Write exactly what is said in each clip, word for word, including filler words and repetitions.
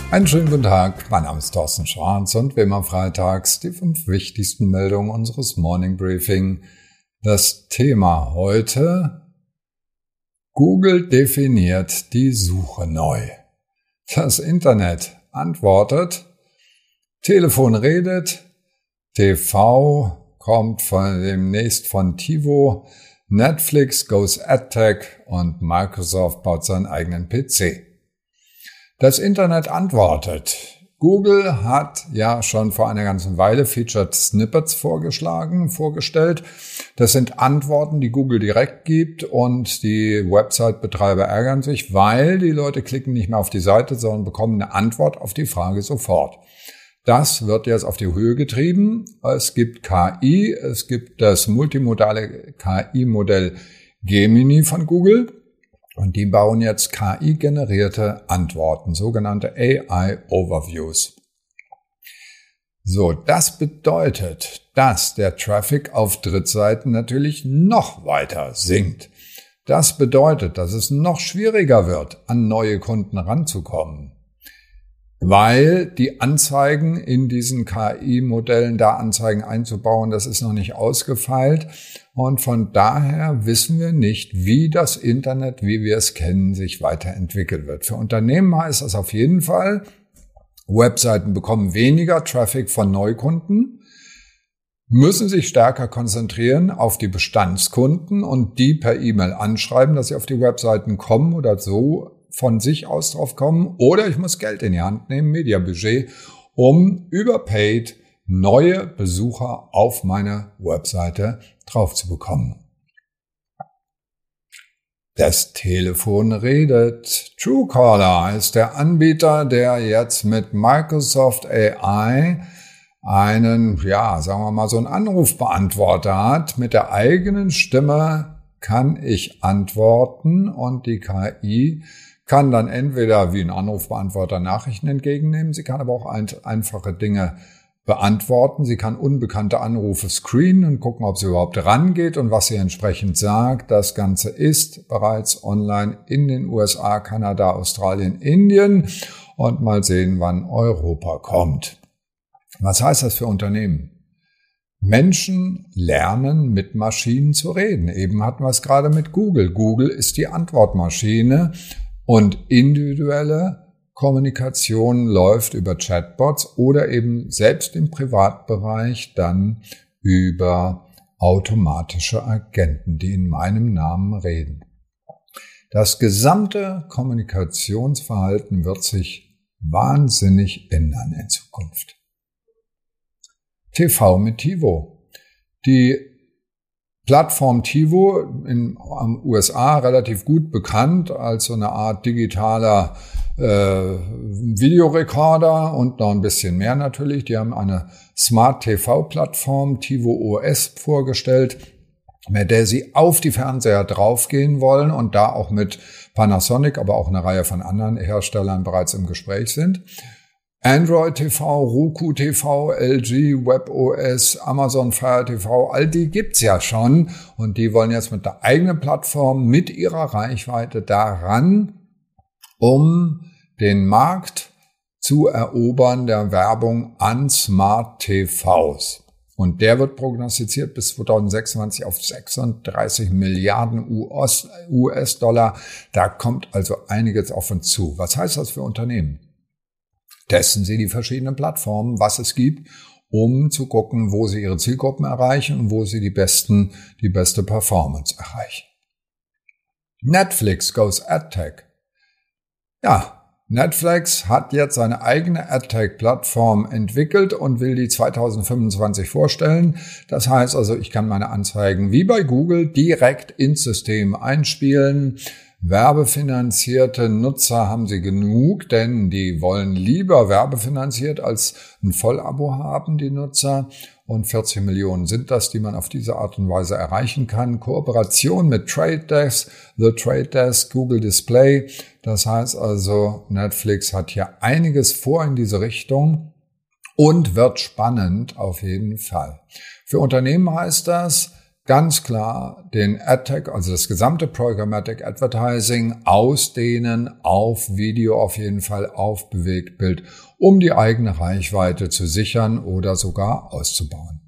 Einen schönen guten Tag, mein Name ist Thorsten Schwarz und wie immer freitags die fünf wichtigsten Meldungen unseres Morning Briefing. Das Thema heute: Google definiert die Suche neu. Das Internet antwortet, Telefon redet, T V kommt von demnächst von TiVo, Netflix goes AdTech und Microsoft baut seinen eigenen P C. Das Internet antwortet. Google hat ja schon vor einer ganzen Weile Featured Snippets vorgeschlagen, vorgestellt. Das sind Antworten, die Google direkt gibt, und die Website-Betreiber ärgern sich, weil die Leute klicken nicht mehr auf die Seite, sondern bekommen eine Antwort auf die Frage sofort. Das wird jetzt auf die Höhe getrieben. Es gibt K I, es gibt das multimodale K I-Modell Gemini von Google. Und die bauen jetzt K I-generierte Antworten, sogenannte A I-Overviews. So, das bedeutet, dass der Traffic auf Drittseiten natürlich noch weiter sinkt. Das bedeutet, dass es noch schwieriger wird, an neue Kunden ranzukommen, weil die Anzeigen in diesen K I-Modellen, da Anzeigen einzubauen, das ist noch nicht ausgefeilt. Und von daher wissen wir nicht, wie das Internet, wie wir es kennen, sich weiterentwickeln wird. Für Unternehmen heißt das auf jeden Fall, Webseiten bekommen weniger Traffic von Neukunden, müssen sich stärker konzentrieren auf die Bestandskunden und die per E-Mail anschreiben, dass sie auf die Webseiten kommen oder so von sich aus drauf kommen. Oder ich muss Geld in die Hand nehmen, Mediabudget, um über Paid neue Besucher auf meine Webseite drauf zu bekommen. Das Telefon redet. Truecaller ist der Anbieter, der jetzt mit Microsoft A I einen, ja, sagen wir mal, so einen Anrufbeantworter hat. Mit der eigenen Stimme kann ich antworten und die K I kann dann entweder wie ein Anrufbeantworter Nachrichten entgegennehmen, sie kann aber auch ein, einfache Dinge beantworten. Sie kann unbekannte Anrufe screenen und gucken, ob sie überhaupt rangeht und was sie entsprechend sagt. Das Ganze ist bereits online in den U S A, Kanada, Australien, Indien und mal sehen, wann Europa kommt. Was heißt das für Unternehmen? Menschen lernen, mit Maschinen zu reden. Eben hatten wir es gerade mit Google. Google ist die Antwortmaschine und individuelle Kommunikation läuft über Chatbots oder eben selbst im Privatbereich dann über automatische Agenten, die in meinem Namen reden. Das gesamte Kommunikationsverhalten wird sich wahnsinnig ändern in Zukunft. T V mit TiVo. Die Plattform TiVo in den U S A relativ gut bekannt als so eine Art digitaler äh, Videorekorder und noch ein bisschen mehr natürlich. Die haben eine Smart-T V-Plattform, TiVo O S, vorgestellt, mit der sie auf die Fernseher draufgehen wollen und da auch mit Panasonic, aber auch eine Reihe von anderen Herstellern bereits im Gespräch sind. Android T V, Roku T V, L G, WebOS, Amazon Fire T V, all die gibt's ja schon und die wollen jetzt mit der eigenen Plattform, mit ihrer Reichweite daran, um den Markt zu erobern der Werbung an Smart T Vs. Und der wird prognostiziert bis zweitausendsechsundzwanzig auf sechsunddreißig Milliarden U S-Dollar. Da kommt also einiges auf uns zu. Was heißt das für Unternehmen? Testen Sie die verschiedenen Plattformen, was es gibt, um zu gucken, wo Sie Ihre Zielgruppen erreichen und wo Sie die besten, die beste Performance erreichen. Netflix goes AdTech. Ja, Netflix hat jetzt seine eigene AdTech-Plattform entwickelt und will die zweitausendfünfundzwanzig vorstellen. Das heißt also, ich kann meine Anzeigen wie bei Google direkt ins System einspielen. Werbefinanzierte Nutzer haben sie genug, denn die wollen lieber werbefinanziert als ein Vollabo haben, die Nutzer. Und vierzig Millionen sind das, die man auf diese Art und Weise erreichen kann. Kooperation mit Trade Desk, The Trade Desk, Google Display. Das heißt also, Netflix hat hier einiges vor in diese Richtung und wird spannend auf jeden Fall. Für Unternehmen heißt das, ganz klar den AdTech, also das gesamte Programmatic Advertising ausdehnen auf Video, auf jeden Fall auf Bewegtbild, um die eigene Reichweite zu sichern oder sogar auszubauen.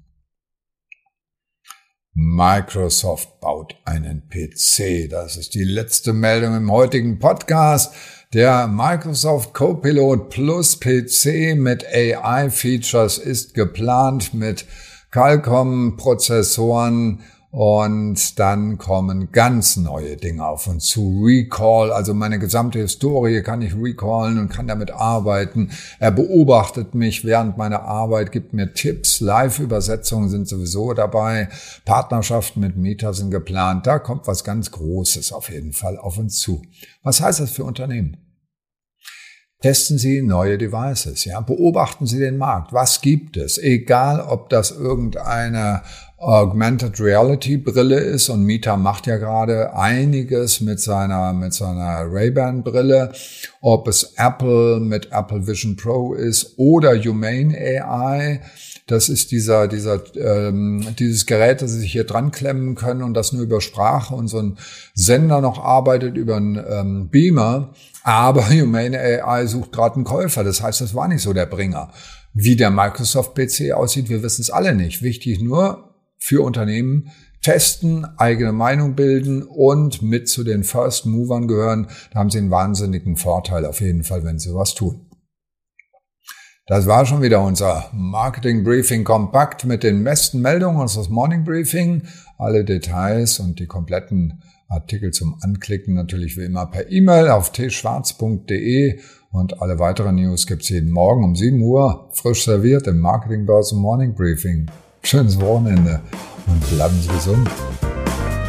Microsoft baut einen P C. Das ist die letzte Meldung im heutigen Podcast. Der Microsoft Copilot Plus P C mit A I-Features ist geplant mit Qualcomm-Prozessoren und dann kommen ganz neue Dinge auf uns zu. Recall, also meine gesamte Historie kann ich recallen und kann damit arbeiten. Er beobachtet mich während meiner Arbeit, gibt mir Tipps. Live-Übersetzungen sind sowieso dabei. Partnerschaften mit Meta sind geplant. Da kommt was ganz Großes auf jeden Fall auf uns zu. Was heißt das für Unternehmen? Testen Sie neue Devices, ja. Beobachten Sie den Markt. Was gibt es? Egal, ob das irgendeine Augmented Reality Brille ist, und Meta macht ja gerade einiges mit seiner, mit seiner Ray-Ban Brille. Ob es Apple mit Apple Vision Pro ist oder Humane A I. Das ist dieser, dieser, ähm, dieses Gerät, das Sie sich hier dran klemmen können und das nur über Sprache und so ein Sender noch arbeitet über einen ähm, Beamer. Aber Humane A I sucht gerade einen Käufer. Das heißt, das war nicht so der Bringer. Wie der Microsoft P C aussieht, wir wissen es alle nicht. Wichtig nur für Unternehmen testen, eigene Meinung bilden und mit zu den First Movern gehören. Da haben Sie einen wahnsinnigen Vorteil auf jeden Fall, wenn Sie was tun. Das war schon wieder unser Marketing Briefing kompakt mit den besten Meldungen unseres Morning Briefing. Alle Details und die kompletten Artikel zum Anklicken natürlich wie immer per E-Mail auf t schwarz punkt de und alle weiteren News gibt's jeden Morgen um sieben Uhr frisch serviert im Marketing Börse Morning Briefing. Schönes Wochenende und bleiben Sie gesund.